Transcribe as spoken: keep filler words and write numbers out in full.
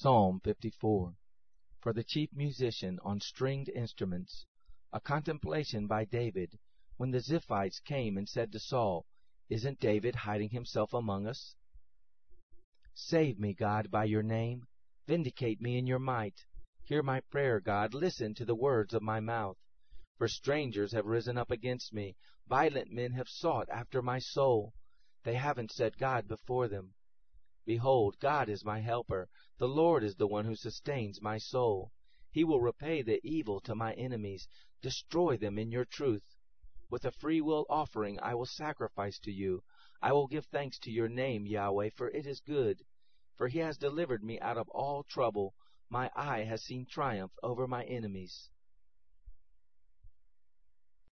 Psalm fifty-four. For the chief musician on stringed instruments. A contemplation by David, when the Ziphites came and said to Saul, "Isn't David hiding himself among us?" Save me, God, by your name. Vindicate me in your might. Hear my prayer, God. Listen to the words of my mouth. For strangers have risen up against me. Violent men have sought after my soul. They haven't set God before them. Behold, God is my helper. The Lord is the one who sustains my soul. He will repay the evil to my enemies. Destroy them in your truth. With a freewill offering I will sacrifice to you. I will give thanks to your name, Yahweh, for it is good. For he has delivered me out of all trouble. My eye has seen triumph over my enemies.